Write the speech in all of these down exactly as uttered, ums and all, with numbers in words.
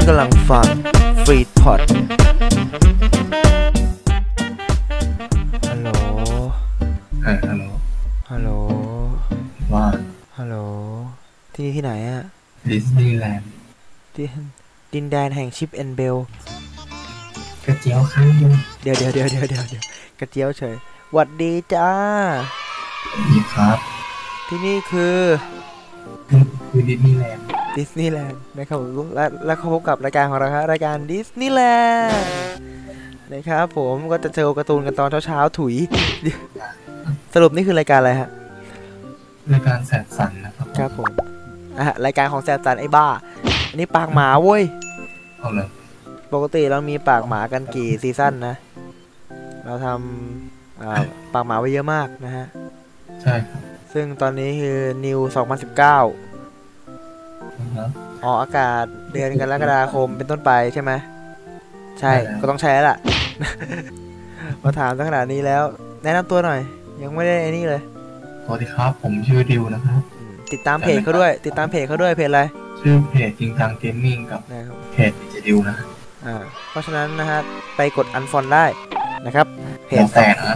กำลังฟังฟรีพอดฮัลโหลเออฮัลโหลฮัลโหลว่าฮัลโหลที่นี่ที่ไหนอะดิสนีย์แลนด์ที่ดินแดนแห่งชิปแอนด์เบลกระเจียวข้างนึงเดี๋ยวเดี๋ยวเดี๋ยวเดี๋ยวเดี๋ยวกระเจียวเฉยหวัดดีจ้าดีครับที่นี่คือคือดิสนีย์แลนด์ดิสนีย์แลนด์นะครับและและพบกับรายการของเราครับรายการดิสนีย์แลนด์นะครับผมก็จะเจอการ์ตูนกันตอนเช้าๆถุยสรุปนี่คือรายการอะไรฮะรายการแสบสันนะครับครับผมอ่ะรายการของแสบสันไอ้บ้าอันนี้ปากหมาเว้ยเอาเลยปกติเรามีปากหมากันกี่ซีซั่นนะเราทำปากหมาไว้เยอะมากนะฮะใช่ครับซึ่งตอนนี้คือ New สองพันสิบเก้าออกอากาศเดือนกรกฎาคมเป็นต้นไปใช่ไหมใช่ก็ต้องใช้แล้วล่ะมาถามตั้งขนาดนี้แล้วแนะนำตัวหน่อยยังไม่ได้ไอ้นี่เลยสวัสดีครับผมชื่อดิวนะครับติดตามเพจเขาด้วยติดตามเพจเขาด้วยเพจอะไรชื่อเพจจริงจังเกมมิ่งกับเพจดิจิดิวนะอ่าเพราะฉะนั้นนะฮะไปกดอันฟอลได้นะครับเพจแต่นะ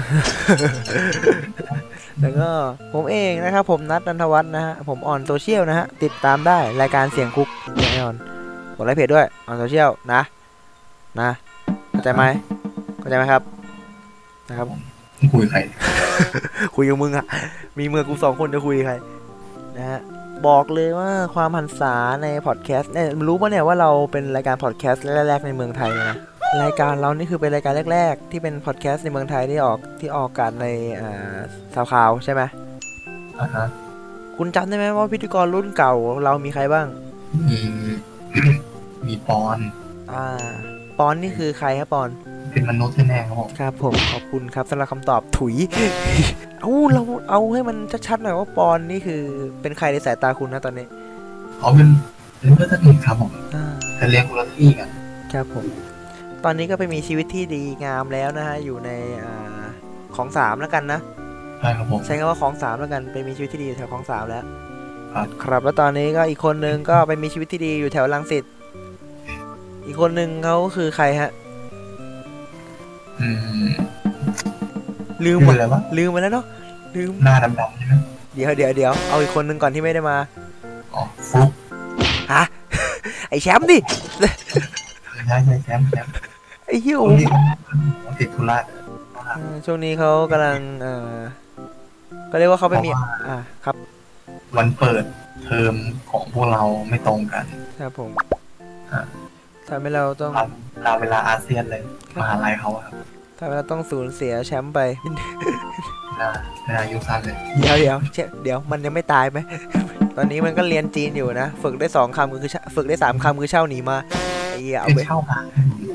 แล้วก็ผมเองนะครับผมนัทนันทวัฒน์นะฮะผมออนโซเชียลนะฮะติดตามได้รายการเสียงคุกแน่นอนกดไลค์เพจด้วยออนโซเชียลนะนะเข้าใจไหมเข้าใจไหมครับนะครับคุยใครคุยกับมึงอะมีเมื่อกูสองคนจะคุยใครนะฮะบอกเลยว่าความหันษาในพอดแคสต์เนี่ยรู้ป่ะเนี่ยว่าเราเป็นรายการพอดแคสต์แรกๆในเมืองไทยนะรายการเรานี่คือเป็นรายการแรกๆที่เป็นพอดแคสต์ในเมืองไทยที่ออกที่ออกกันในอ่าซาวคลาวใช่ไหมอ่าฮะคุณจำได้ไหมว่าพิธีกรรุ่นเก่าเรามีใครบ้างมีมีปอนอ่าปอนนี่คือใครครับปอนเป็นมนุษย์แน่ๆครับผมครับผมขอบคุณครับสำหรับคำตอบถุยเอ้าเราเอาให้มันชัดๆหน่อยว่าปอนนี่คือเป็นใครในสายตาคุณนะตอนนี้เขาเป็นเป็นเพื่อนสนิทครับผมแต่เรียนคนละที่กันครับผมตอนนี้ก็ไปมีชีวิตที่ดีงามแล้วนะฮะอยู่ในอ่าของสามแล้วกันนะใช่ครับผมใช้คำว่าของสามแล้วกันไปมีชีวิตที่ดีแถวของสามแล้วครับครับแล้วตอนนี้ก็อีกคนนึงก็ไปมีชีวิตที่ดีอยู่แถวรังสิตอีกคนนึงเขาคือใครฮะอืมลืมหมดแล้ววะลืมไปแล้วเนาะลืมหน้าดำๆใช่ไหมเดี๋ยวเดี๋ยวเดี๋ยวเอาอีกคนนึงก่อนที่ไม่ได้มาอ๋อฟุ๊กฮะไอแชมป์ดิใช่ใช่แชมป์แชมป์ไอ้ฮิวติดธุระช่วงนี้เขากำลังเอ่อก็เรียกว่าเขาไปมีอ่าครับวันเปิดเทอมของพวกเราไม่ตรงกันครับผมทำให้เราต้องเราเวลาอาเซียนเลยมหาลัยเขาครับทำให้เราต้องสูญเสียแชมป์ไปนะเวลายุสั้นเลยเดี๋ยวเดี๋ยวเดี๋ยวมันยังไม่ตายไหมตอนนี้มันก็เรียนจีนอยู่นะฝึกได้สองคำคือฝึกได้สามคำคือเช่าหนีมาไอ้เหี้ยเอาไปเช่ามา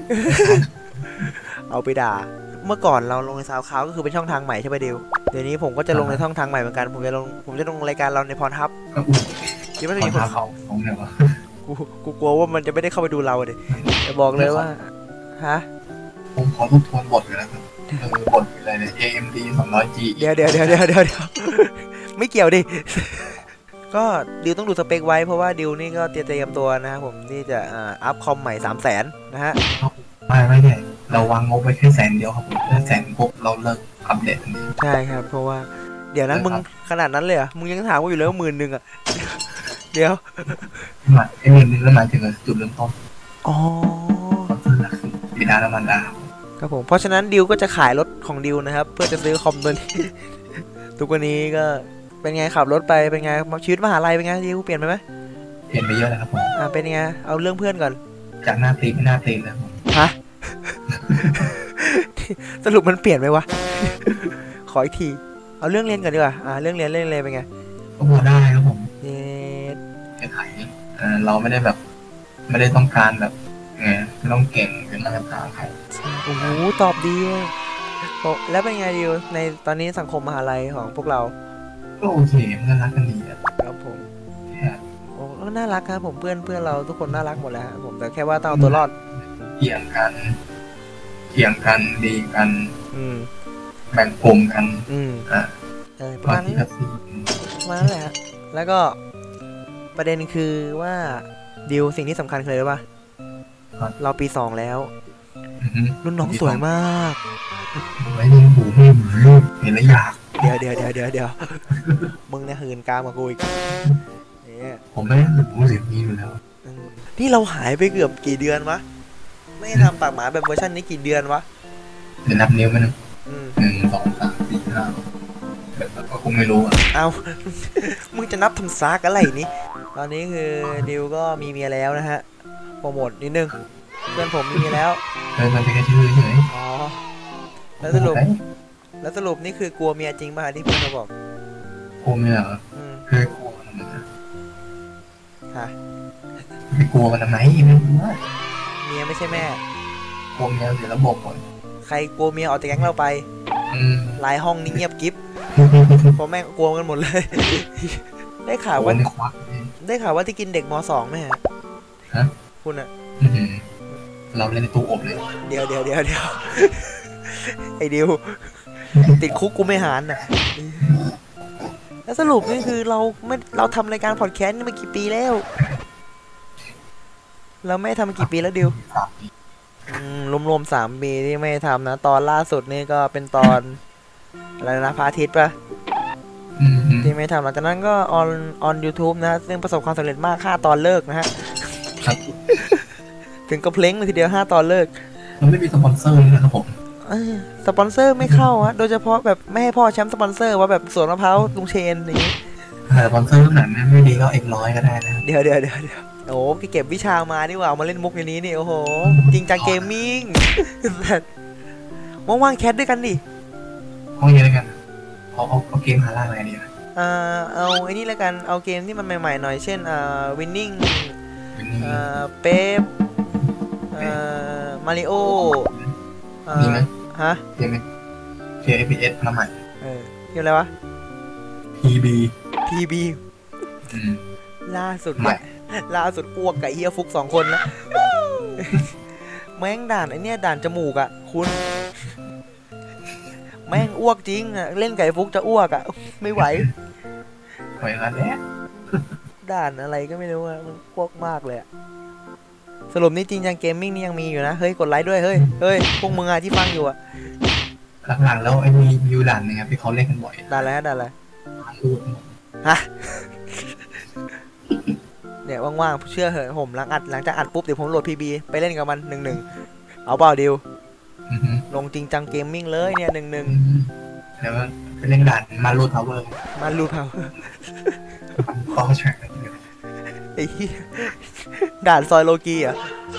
เอาไปด่าเมื่อก่อนเราลงในซาวคลาวก็คือเป็นช่องทางใหม่ใช่ไหมดิวเดี๋ยวนี้ผมก็จะลงในช่องทางใหม่เหมือนกันผมจะลงผมจะลงรายการเราในพรทับคิดว่าจะมีคนเขาของเนี่ยวะกูกูกลัวว่ามันจะไม่ได้เข้าไปดูเราเลยจะบอกเลยว่าฮะผมขอทบทวนบทเลยนะครับบทอะไรเนี่ย เอ เอ็ม ดี สองร้อย จีเดี๋ยวเดี๋ยวเดี๋ยวเดี๋ยวเดี๋ยวไม่เกี่ยวดิก็ดิวต้องดูสเปคไว้เพราะว่าดิวนี่ก็เตรียมตัวนะครับผมที่จะอัพคอมใหม่สามแสนนะฮะไม่ไม่เนี่ยเราวางงบไว้แค่แสนเดียวครับผมแค่แสนปุ๊บเราเลิกอัปเดตทันทีใช่ครับเพราะว่าเดี๋ยวนั้นมึงขนาดนั้นเลยอ่ะมึงยังถามว่าอยู่แล้วหมื่นหนึ่งอ่ะเดี๋ยวหมายไอ้หมื่นหนึ่งแล้วหมายถึงจุดเริ่มต้นอ๋อคอนเสิร์ตหลักคือบิดาและมารดาครับผมเพราะฉะนั้นดิวก็จะขายรถของดิวนะครับเพื่อจะซื้อคอมตัวนี้ทุกวันนี้ก็เป็นไงขับรถไปเป็นไงชีวิตมหาลัยเป็นไงดิวเปลี่ยนไปไหมเปลี่ยนไปเยอะเลยครับผมอ่าเป็นไงเอาเรื่องเพื่อนก่อนจากหน้าตีเป็นหน้าตีแล้วฮะสรุปมันเปลี่ยนไหมวะขออีกทีเอาเรื่องเรียนก่อนดีกว่าอ่าเรื่องเรียนเรื่องเรียนเป็นไงก็พอได้ครับผมเย้แค่ไขเออเราไม่ได้แบบไม่ได้ต้องการแบบไงไม่ต้องเก่งเป็นนักศึกษาใครโอ้โหตอบดีแล้วเป็นไงดิวในตอนนี้สังคมมหาลัยของพวกเราก็โอเคมันน่ารักกันดีครับผมโอ้น่ารักครับผมเพื่อนเพื่อนเราทุกคนน่ารักหมดแล้วครับผมแต่แค่ว่าต้องเอาตัวรอดเกี่ยงกันเกี่ยงกันดีกันแบ่งกลุ่มกันอ่าเออประมาณนี้ประมาณนั้นแหละแล้วก็ประเด็นคือว่าดิวสิ่งที่สำคัญคืออะไรรู้ป่ะเราปีสองแล้วอือฮึรุ่นน้องสวยมากไม่มีหูไม่มีเห็นแล้วอยากเดี๋ยวเดี๋ยวเดี๋ยวเดี๋ยวเดี๋ยวมึงเนี่ยหืนกามกับกูอีกเนี่ยผมไม่ได้หูเสียงนี้อยู่แล้วอืมนี่เราหายไปเกือบกี่เดือนวะไม่ได้ทำปากหมาแบบเวอร์ชันนี้กี่เดือนวะเดี๋ยวนับนิ้วไหมนะอืมหนึ่งสองสามสี่ห้าก็คงไม่รู้อ่ะเอา มึงจะนับทำซากอะไรนี่ตอนนี้คือดิวก็มีเมียแล้วนะฮะโปรโมทนิดนึงเพื่อนผมมีเมียแล้วเออมันเป็นแค่ชื่อเฉยอ๋อแล้วสรุปแล้วสรุปนี่คือกลัวเมียจริงป่ะที่เพื่อนเราบอกกลัวไม่เหรออืมเคยกลัวมันทำไมนะฮะไม่กลัวมันทำไมไม่รู้ว่าเมียไม่ใช่แม่กลัวเมียเสียระบบหมดใครกลัวเมียออกจากแก๊งเราไปอืมหลายห้องนี่เงียบกิ๊บเพราะแม่งกลัวกันหมดเลย ได้ข่าวกลัวว่าในควักเลยได้ข่าวว่าที่กินเด็กมสองไหมฮะฮะคุณอะอื้อหือเราเล่นในตู้อบเลยเดี๋ยวเดี๋ยวเดี๋ยวเดี๋ยว ไอ้ดิวติดคุกกูไม่หานน่ะแล้วสรุปนี่คือเราไม่เราทำรายการพอดแคสต์นี่มากี่ปีแล้ว เราไม่ทำมากี่ปีแล้วดิวสามปีอืมรวมๆสามปีที่ไม่ทำนะ ตอนล่าสุดนี่ก็เป็นตอนอะไรนะพระอาทิตย์ปะอืมอืมที่ไม่ทำหลังจากนั้นก็ออนออนยูทูบนะซึ่งประสบความสำเร็จมากห้าตอนเลิกนะฮะครับถึงก็เพลงเลยทีเดียวห้าตอนเลิกมันไม่มีสปอนเซอร์เลยนะครับผมเอ้ยสปอนเซอร์ไม่เข้าอะโดยเฉพาะแบบไม่ให้พ่อแชมป์สปอนเซอร์ว่าแบบสวนมะพร้าวลุงเชนอย่างงี้แต่สปอนเซอร์ขนาดนั้นไม่ดีก็เอ็กร้อยก็ได้นะเดี๋ยวเดี๋ยวเดี๋ยวเดี๋ยวโอ้พี่เก็บวิชามานี่หว่าเอามาเล่นมุกอย่างนี้นี่โอ้โหจริงจังเกมมิ่ง ว่างๆแคทด้วยกันดิห้องนี้แล้วกันเอาเอาเอาเกมหาล่าอะไรดีนะอ่าเอาไอ้นี่แล้วกันเอาเกมที่มันใหม่ๆหน่อยเช่นอ่าวินนิ่งเป็นนี่อ่าเป๊ปอ่ามาริโออ่ามีไหมฮะเกมไหมเกม เอฟ พี เอส มาใหม่เออเกมอะไรวะพี บีพีบีอืมล่าสุดใหม่เนี่ยล่าสุดอ้วกกับเฮียฟุกสองคนนะ แม่งด่านไอเนี้ยด่านจมูกอะคุณ แม่งอ้วกจริงอะเล่นไก่ฟุกจะอ้วกอะไม่ไหวหอยกันแล้วด่านอะไรก็ไม่รู้อะมันอ้วกมากเลยอะสรุปนี่จริงจังเกมมิ่งนี่ยังมีอยู่นะเฮ้ยกดไลค์ด้วยเฮ้ยเฮ้ยพวกมึงอะที่ฟังอยู่อะหลังๆแล้วไอ้มีมีอยู่ด่านหนึงครับที่เขาเล่นกันบ่อยด่านอะไรฮะด่านอะไรรูดฮะ เนี่ยว่างๆเชื่อเหอะผมหลังอัดหลังจากอัดปุ๊บเดี๋ยวผมโหลดพีบีไปเล่นกับมันหนึ่งหนึ่งเอาเปล่าดิวอือฮึลงจริงจังเกมมิ่งเลยเนี่ยหนึ่งหนึ่งอืมแล้วก็ไปเล่นด่านมารูทาวเวอร์มาลูเผาคอแทร็กไอ้เหี้ยด่านซอยโลกีอ่ะ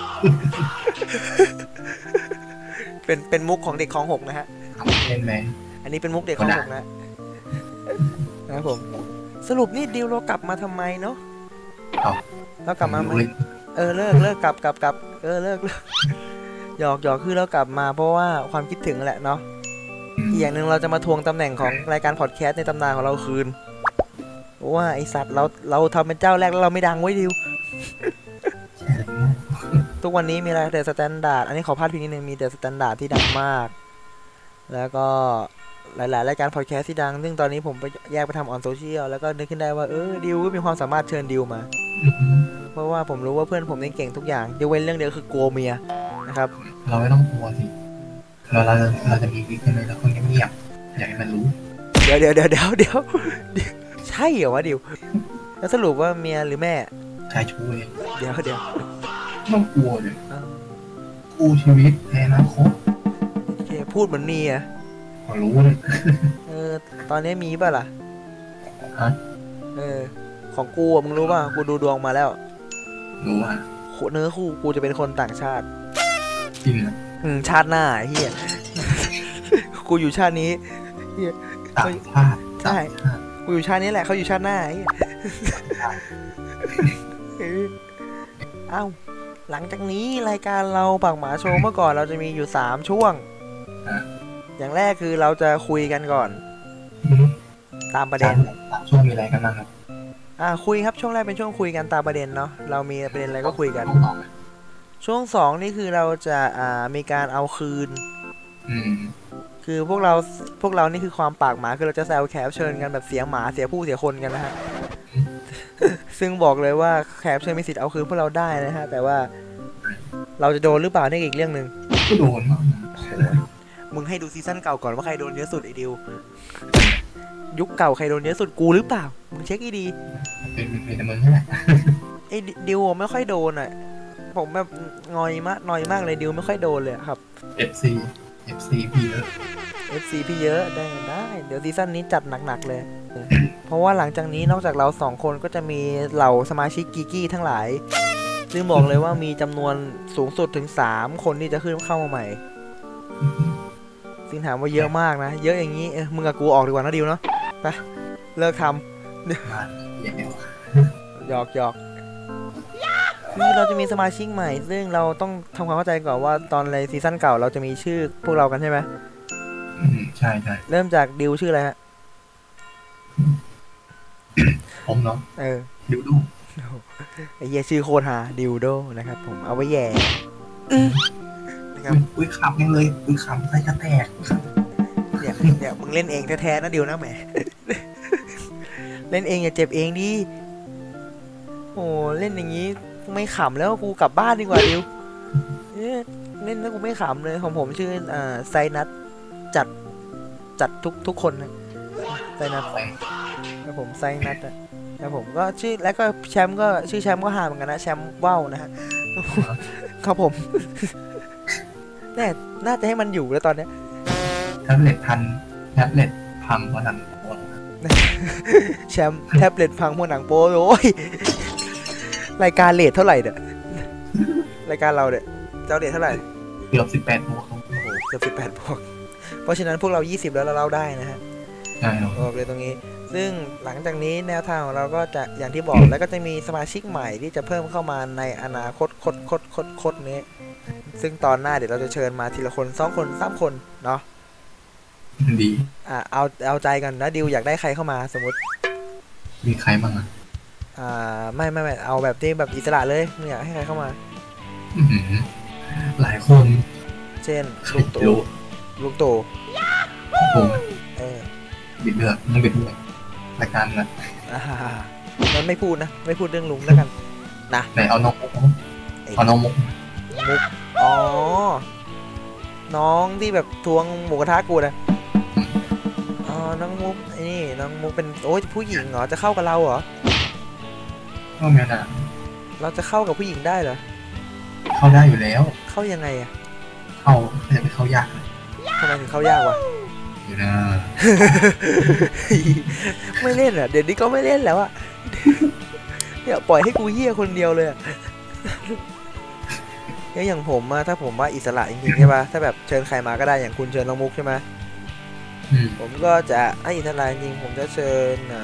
เป็นเป็นมุกของเด็กของหกนะฮะเล่นไหมอันนี้เป็นมุกเด็กของหกนะนะครับผม สรุปนี่ดิวเรากลับมาทำไมเนาะเอาเรากลับมาไหมเล่นเออเลิกเลิกกลับกลับกลับเออเลิกเลิกหยอกหยอกคือเรากลับมาเพราะว่าความคิดถึงแหละเนาะ อีกอย่างหนึ่งเราจะมาทวงตำแหน่งของรายการพอดแคสต์ในตำนานของเราคืนเพราะว่าไอสัตว์เราเราทำเป็นเจ้าแรกแล้วเราไม่ดังไว้ดิวแชร์อะไรเงี้ยทุกวันนี้มีอะไรเดอะสแตนดาร์ดอันนี้ขอพาดพิงนิดนึงมีเดอะสแตนดาร์ดที่ดังมาก แล้วก็หลาย ๆ รายการพอดแคสต์ที่ดัง ซึ่งตอนนี้ผมไปแยกไปทำออนโซเชียลแล้วก็นึกขึ้นได้ว่าเออดิวก็มีความสามารถเชิญดิวมาอือฮึเพราะว่าผมรู้ว่าเพื่อนผมเนี่ยเก่งทุกอย่างยกเว้นเรื่องเดียวคือกลัวเมียนะครับเราไม่ต้องกลัวสิเราเราจะเราจะมีวิธีเลยแล้วคนเงียบๆอยากให้มันรู้เดี๋ยวเดี๋ยวเดี๋ยวเดี๋ยวเดี๋ยวเดี๋ยวใช่เหรอวะดิวแล้วสรุปว่าเมียหรือแม่ชายชู้เองเดี๋ยวเดี๋ยวไม่ต้องกลัวเลยเออกู้ชีวิตในอนาคตโอเคพูดเหมือนมีอะพอรู้เลยเออตอนนี้มีป่ะล่ะฮะเออของกูอะมึงรู้ป่ะกูดูดวงมาแล้วรู้ว่าเนื้อคู่กูจะเป็นคนต่างชาติจริงนะอืมชาติหน้าไอ้เฮีย กูอยู่ชาตินี้เฮียต่างชาติใช่ต่างชาติกูอยู่ชาตินี้แหละเขาอยู่ชาติหน้าไอ้เฮีย เออเอ้าหลังจากนี้รายการเราปากหมาโชว์เมื่อก่อนเราจะมีอยู่สามช่วง อย่างแรกคือเราจะคุยกันก่อนอืมตามประเด็นสามช่วงมีอะไรกันบ้างครับอ่าคุยครับช่วงแรกเป็นช่วงคุยกันตามประเด็นเนาะเรามีประเด็นอะไรก็คุยกันต้องตอบไหมช่วงสองนี่คือเราจะอ่ามีการเอาคืนอืมคือพวกเราพวกเรานี่คือความปากหมาคือเราจะแซวแขกรับเชิญกันแบบเสียหมาเสียผู้เสียคนกันนะฮะ ซึ่งบอกเลยว่าแขกรับเชิญมีสิทธิ์เอาคืนพวกเราได้นะฮะแต่ว่าเราจะโดนหรือเปล่านี่อีกเรื่องหนึ่งก็โดนมากมึงให้ดูซีซั่นเก่าก่อนว่าใครโดนเยอะสุดไอ้ดิวยุคเก่าใครโดนเยอะสุดกูหรือเปล่ามึงเช็คให้ดีเป็นเป็นแต่มึงนี่แหละไอ้ดิวไม่ค่อยโดนอ่ะผมแบบงอยมากนอยมากเลยดิวไม่ค่อยโดนเลยครับเอฟซี เอฟ ซี พี่เยอะเอฟ ซี พี่เยอะได้ได้เดี๋ยวซีซั่นนี้จัดหนักๆเลยเพราะว่าหลังจากนี้นอกจากเราสองคนก็จะมีเหล่าสมาชิกกีกี้ทั้งหลายซึ่งบอกเลยว่ามีจำนวนสูงสุดถึงสามคนที่จะขึ้นเข้ามาใหม่ซึ่งถามว่าเยอะมากนะเยอะอย่างนี้เออมึงกับกูออกดีกว่านะดิวเนาะไปเลิกทำมาเยอะหยอกหยอกคือเราจะมีสมาชิกใหม่ซึ่งเราต้องทำความเข้าใจก่อนว่าตอนในซีซั่นเก่าเราจะมีชื่อพวกเรากันใช่ไหมอืมใช่ใช่เริ่มจากดิวชื่ออะไรฮะผมเนาะเออดูดูไอ้เหี้ยชื่อโคตรฮาดิวโดนะครับผมเอาไว้แย่นะครับอุ้ยขำยังเลยอุ้ยขำใส่กระแตกเนี่ยเนี่ยมึงเล่นเองแท้ๆนะดิวนะแหม เล่นเองอย่าเจ็บเองดิโอ้เล่นอย่างนี้ไม่ขำแล้วกูกลับบ้านดีกว่าดิวเนี่ยเล่นแล้วกูไม่ขำเลยของผมชื่ออ่าไซนัทจัดจัดทุกทุกคนนะไซนัทแล้วผมไซนัทอะแล้วผมก็ชื่อแล้วก็แชมป์ก็ชื่อแชมป์ก็หาเหมือนกันนะแชมป์ว่าวนะฮะ ครับผม แน่น่าจะให้มันอยู่แล้วตอนเนี้ยแท็บเล็ตพันแท็บเล็ตพังเพราะหนังโป๊แชมป์แท็บเล็ตพังพวกหนังโป๊โอ้ยรายการเลทเท่าไหร่เนี่ยรายการเราเนี่ยเจ้าเลทเท่าไหร่เกือบสิบแปดโมงโอ้โหเกือบสิบแปดบวกเพราะฉะนั้นพวกเรายี่สิบแล้วเราเล่าได้นะฮะใช่ครับบอกเลยตรงนี้ซึ่งหลังจากนี้แนวทางของเราก็จะอย่างที่บอกแล้วก็จะมีสมาชิกใหม่ที่จะเพิ่มเข้ามาในอนาคตคดคดคดคดนี้ซึ่งตอนหน้าเดี๋ยวเราจะเชิญมาทีละคนสองคนสามคนเนาะดีอ่าเอาเอาใจกันนะดิวอยากได้ใครเข้ามาสมมติมีใครบ้างอ่ะอ่าไม่ไม่ไม่เอาแบบที่แบบอิสระเลยมึงอยากให้ใครเข้ามาอื้อหือหลายคนเช่นใครลูกจะตู่รู้ลูกตู่ผมเออบิดเลือกต้องบิดเลือกรายการนะอ่ามันไม่พูดนะไม่พูดเรื่องลุงแล้วกันนะไหนเอาน้องมุกไอ้เอาน้องมุกมุกอ๋อน้องที่แบบทวงหมูกระทะกูนะอ๋อน้องมุกไอ้นี่น้องมุกเป็นโอ้ยผู้หญิงเหรอจะเข้ากับเราเหรอก็แม่น่ะเราจะเข้ากับผู้หญิงได้เหรอเข้าได้อยู่แล้วเข้ายังไงอะเข้าจะไปเข้ายากทำไมถึงเข้ายากวะอยู่นะไม่เล่นอ่ะเดี๋ยวนี้ก็ไม่เล่นแล้วอ่ะเนี่ยปล่อยให้กูเหี้ยคนเดียวเลยอะเนี่ยอย่างผมอะถ้าผมว่าอิสระจริงๆใช่ปะถ้าแบบเชิญใครมาก็ได้อย่างคุณเชิญน้องมุกใช่ไหมอืมผมก็จะให้อิสระจริงๆผมจะเชิญอ่า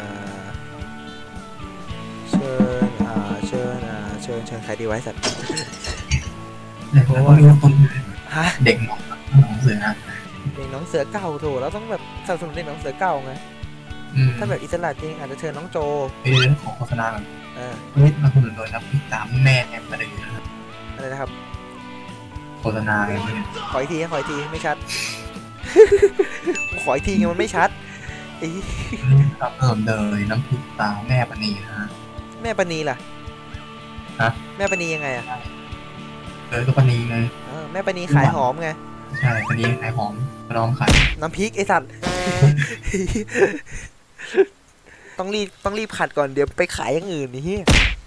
เชิญอ่าเชิญอ่าเชิญเชิญใครดีไว้สัตว์เด็กแล้วก็มีคนฮะเด็กหนองหนองเสือนะเด็กน้องเสือเก่าโถเราต้องแบบสนับสนุนเด็กน้องเสือเก่าไงอืมถ้าแบบอิสระจริงอาจจะเชิญน้องโจเรื่องของโฆษณาก่อนเออเฮ้ยมาคุณโดยนับติดตามแม่แอมมาเลยนะอะไรนะครับโฆษณาไงเนี่ยขออีกทีขออีกทีไม่ชัด ขออีกทีไงมันไม่ชัดไอ้ครับเพิ่มเลยน้ำพริกตาแม่ปณีนะฮะแม่ปณีล่ะฮะแม่ปณียังไงอ่ะเออก็ปณีไงเออแม่ปณีขายหอมไงใช่ปณีขายหอมน้องขายน้ำพริกไอสัตว์ ต้องรีบต้องรีบขัดก่อนเดี๋ยวไปขายอย่างอื่นนี่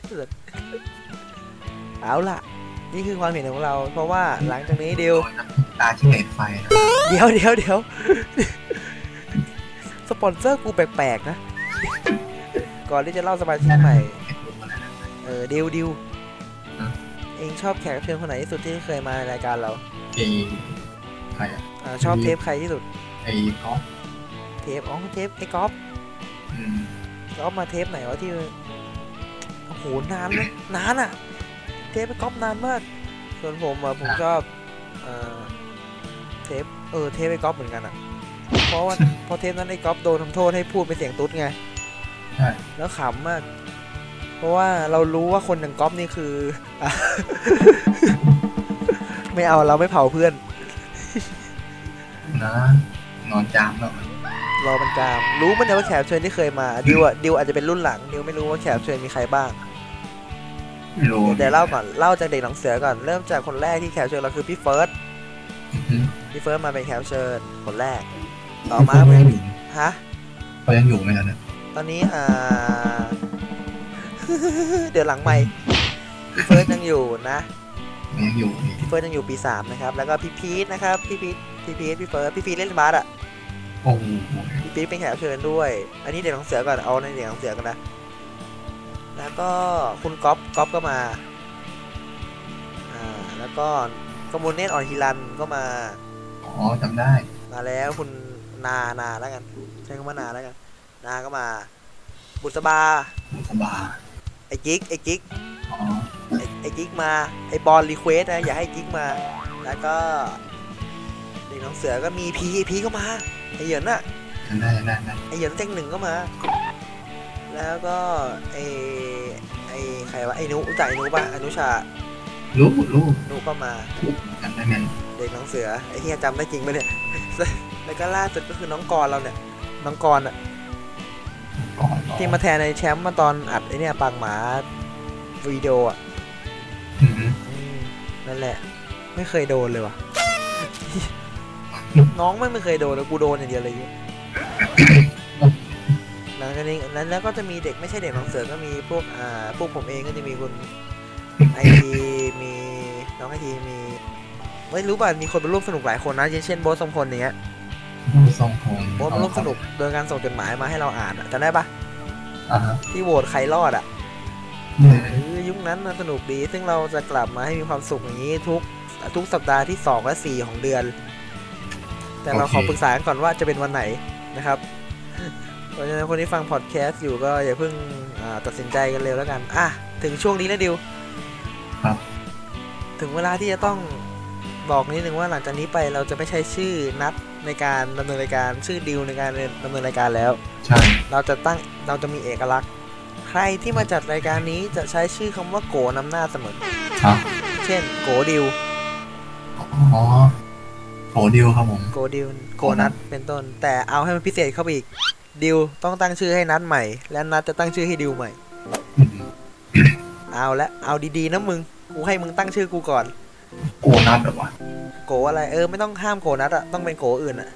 เอาล่ะ นี่คือความเห็นของเรา เพราะว่าหลังจากนี้เดียวตาที่เน็ตไฟนะเดี๋ยวเดี๋ยวเดี๋ยวสปอนเซอร์กูแปลกๆนะ ก่อนที่จะเล่าสมาชิกใหม่ เออดิวดิวเองชอบแขกรับเชิญคนไหนที่สุดที่เคยมาในรายการเราไอ้ใครอ่ะอ่าชอบเทปใครที่สุดไอ้ก๊อฟเทปอ๋อเทปไอ้ก๊อฟอืมก๊อฟมาเทปไหนวะที่โอ้โหนานนะนานอะเทปไอ้ก๊อฟนานมากส่วนผมอะผมชอบเอ่อเทปเออเทปไอ้ก๊อฟเหมือนกันอะเพราะว่าพอเทปนั้นไอ้ก๊อฟโดนทำโทษให้พูดเป็นเสียงตุ๊ดไงใช่แล้วขำมากเพราะว่าเรารู้ว่าคนอย่างก๊อฟนี่คือ อ่ะ ไม่เอาเราไม่เผาเพื่อนนะนอนจามแล้วรอมันจามรู้มันเนี่ยว่าแขกรับเชิญที่เคยมาดิวอะดิวอาจจะเป็นรุ่นหลังดิวไม่รู้ว่าแขกรับเชิญมีใครบ้างอไม่รู้เดี๋ยวเล่าก่อนเล่าจากเด็กหนังเสือก่อนเริ่มจากคนแรกที่แขกเชิญเราคือพี่เฟิร์สอือฮึพี่เฟิร์สมาเป็นแขกเชิญคนแรกต่อมาเขาเป็ยันงอยู่ฮะเขายังอยู่ไหมล่ะเนี่ยตอนนี้อ่า เดี๋ยวหลังใหม่พี่เฟิร์สยังอยู่นะเขายังอยู่อีกพี่เฟิร์สยังอยู่ปีสามนะครับแล้วก็พี่พีทนะครับพี่พีทพี่พีทพี่เฟิร์สพี่พีทเล่นบาสอ่ะโอ้โหพี่พีทเป็นแขกรับเชิญด้วย อันนี้เด็กหนังเสือก่อนเอาในเด็กหนังเสือกันนะแล้วก็คุณก๊อฟก๊อฟก็มาอ่าแล้วก็กมลเนตรอ่อนฮิรันก็มาอ๋อจำได้มาแล้วคุณนานาแล้วกันใช้คำว่านาแล้วกันนาก็มาบุษบาบุษบาไอ้กิ๊กไอ้กิ๊กอ๋อไอ้ไอ้กิ๊กมาไอ้บอลรีเควสนะอย่าให้กิ๊กมาแล้วก็เด็กน้องเสือก็มีพีพีก็มาไอ้เหยินน่ะจำได้จำได้จำได้ไอ้เหยินเต็งหนึ่งก็มา แล้วก็ไอ้ไอ้ใครวะไอ้นุจ่ายนุป่ะอนุชารู้รู้นุก็มาจำได้แม่นเด็กน้องเสือไอ้ที่จำได้จริงปะเนี่ย แล้วก็ล่าสุดก็คือน้องกรเราเนี่ยน้องกรอ่ะก่อนเหรอที่มาแทนในแชมป์มาตอนอัดไอ้เนี่ยปางหมาวิดีโออ่ะอือฮึอืมนั่นแหละ ไม่เคยโดนเลยว่ะ น้องไม่ไม่เคยโดนแล้วกูโดนอย่างเดียวเลยเนี่ยหลังจากนี้นั้นแล้วก็จะมีเด็กไม่ใช่เด็กน้องเสือก็มีพวกอ่าพวกผมเองก็จะมีคุณไอทีมีน้องไอทีมีไม่รู้ป่ะมีคนมาร่วมสนุกหลายคนนะเช่นโบ๊ททรงพลอย่างเงี้ยผู้ทรงพงโบ๊ทมาร่วมสนุกโดยการส่งจดหมายมาให้เราอ่านอะจำได้ปะอ่าฮะที่โหวตใครรอดอ่ะเนี่ยเออยุคนั้นมันสนุกดี ซึ่งเราจะกลับมาให้มีความสุขอย่างนี้ทุกทุกสัปดาห์ที่สองและสี่ของเดือน แต่เราขอปรึกษากันก่อนว่าจะเป็นวันไหนนะครับ เพราะฉะนั้นคนที่ฟังพอดแคสต์อยู่ก็อย่าเพิ่งอ่าตัดสินใจกันเร็วแล้วกันอ่ะถึงช่วงนี้แล้วดิวครับถึงเวลาที่จะต้องบอกนิดนึงว่าหลังจากนี้ไปเราจะไม่ใช้ชื่อนัดในการดำเนินรายการชื่อดิวในการดำเนินรายการแล้วใช่เราจะตั้งเราจะมีเอกลักษณ์ ใครที่มาจัดรายการนี้จะใช้ชื่อคำว่าโกนำหน้าเสมอครับเช่นโกดิวอ๋อโหดิวครับผมโกดิวโกนัทเป็นต้น แต่เอาให้มันพิเศษเข้าไปอีกดิวต้องตั้งชื่อให้นัทใหม่ และนัทจะตั้งชื่อให้ดิวใหม่อืมเอาละเอาดีๆนะมึงกูให้มึงตั้งชื่อกูก่อนโกนัดแบบว่าโกอะไรเออไม่ต้องห้ามโกนัทอะต้องเป็นโกอื่นอะ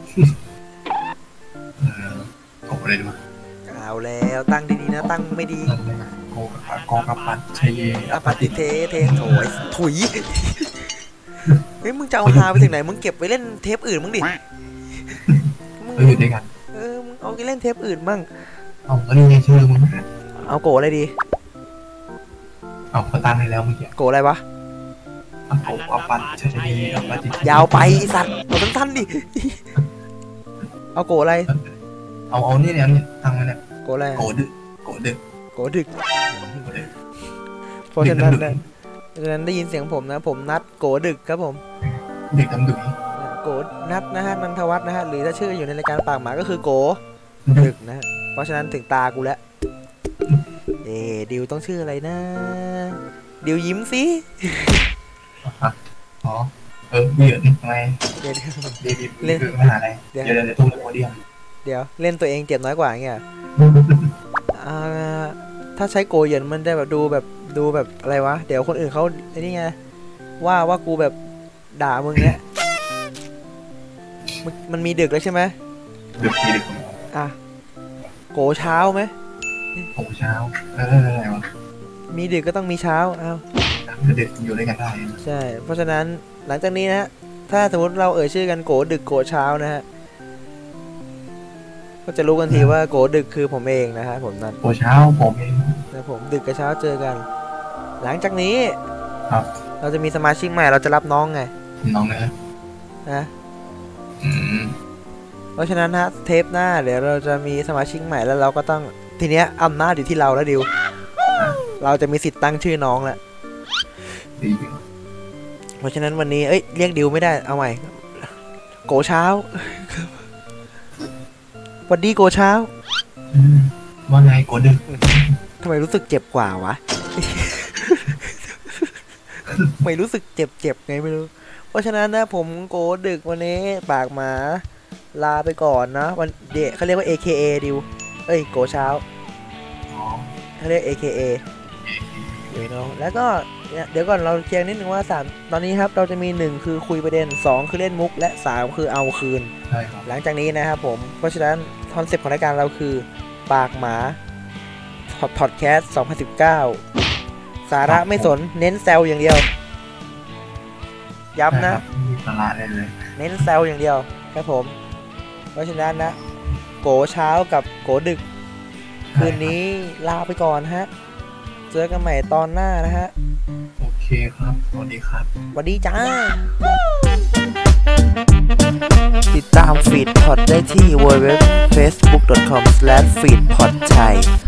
เออโกอะไรดีวะเอาแล้วตั้งดีๆนะตั้งไม่ดีโกกอกระปัดชัยเยอปฏิเทเทโถยถุยเฮ้ยมึงจะเอาฮาไปถึงไหนมึงเก็บไว้เล่นเทปอื่นมึงดิมึงเอออยู่ด้วยกันเออมึงเอาไปเล่นเทปอื่นมั่งเอาก็นี่ไงชื่อมึงเอาโกอะไรดีเอาเขาตั้งให้แล้วเมื่อกี้โกอะไรวะเอาโกกระปัดชัยเยอปฏิยาวไปไอ้สัตว์เอาสั้นๆดิ เอาโกอะไรเอาเอานี่เนี่ยนี่ตั้งไว้เนี่ยโกอะไรโกดึกโกดึกโกดึกโกดึกเพราะฉะนั้นนะเพราะฉะนั้นได้ยินเสียงผมนะ ผมนัดโกดึกครับผมเด็กทำดุยโกนัดนะฮะนันทวัฒน์นะฮะหรือถ้าชื่ออยู่ในรายการปากหมาก็คือโกดึกนะฮะเพราะฉะนั้นถึงตากูแล้วเอ๊ะดิวต้องชื่ออะไรนะ ดิวยิ้มสิอ๋อเออเหยื่อทำไมเดี๋ยวเดบิวต์คือมหาลัยเดี๋ยวเดี๋ยวตุ้มโมเดียมเดี๋ยวเล่นตัวเองเจ็บน้อยกว่าเงี้ยอ่าถ้าใช้โกเหยินมันได้แบบดูแบบดูแบบอะไรวะเดี๋ยวคนอื่นเขาไอ้นี่ไงว่าว่ากูแบบด่ามึงเงี้ยมันมันมีดึกแล้วใช่ไหมดึกทีดึกอ่ะโกเช้าไหมโอ้เช้าเอออะไรวะมีดึกก็ต้องมีเช้าอ้าวเด็กอยู่ด้วยกันได้ใช่ เพราะฉะนั้นหลังจากนี้นะฮะถ้าสมมติเราเอ่ยชื่อกันโกดึกโกเช้านะฮะก็จะรู้กันทีว่าโกดึกคือผมเองนะฮะผมนั่นโอ้เช้าผมเองนะผมดึกกับเช้าเจอกัน หลังจากนี้ครับเราจะมีสมาชิกใหม่เราจะรับน้องไงน้องเนอะนะอืมเพราะฉะนั้นฮะเทปหน้าเดี๋ยวเราจะมีสมาชิกใหม่แล้วเราก็ต้องทีเนี้ยอำนาจอยู่ที่เราแล้วดิวเราจะมีสิทธิ์ตั้งชื่อน้องแล้วดีเพราะฉะนั้นวันนี้เอ้ยเรียกดิวไม่ได้เอาใหม่โกเช้าสวัสดีโกเช้าว่าไงโกดึกทำไมรู้สึกเจ็บกว่าวะ ไม่รู้สึกเจ็บเจ็บไงไม่รู้ เพราะฉะนั้นนะผมโกดึกวันนี้ปากหมาลาไปก่อนนะวันเดะเขาเรียกว่า เอ เค เอ ดิวเอ้ยโกเช้าอ๋อเขาเรียก เอ เค เอเดี๋ยวเนาะแล้วก็เนี่ยเดี๋ยวก่อนเราแจ้งนิดนึงว่าสามตอนนี้ครับเราจะมีหนึ่งคือคุยประเด็นสองคือเล่นมุกและสามคือเอาคืนใช่ครับหลังจากนี้นะครับผมเพราะฉะนั้นคอนเซ็ปต์ของรายการเราคือปากหมาพอดแคสต์สองพันสิบเก้าสาระไม่สนเน้นแซวอย่างเดียวย้ำนะไม่มีสาระเลยเลยเน้นแซวอย่างเดียวครับผมเพราะฉะนั้นนะโกเช้ากับโกดึกคืนนี้ลาไปก่อนฮะเจอกันใหม่ตอนหน้านะฮะโอเคครับสวัสดีครับสวัสดีจ้าติดตามฟีดพอดได้ที่ ดับเบิลยู ดับเบิลยู ดับเบิลยู ดอท เฟซบุ๊ก ดอท คอม สแลช ฟีดพอด ไทย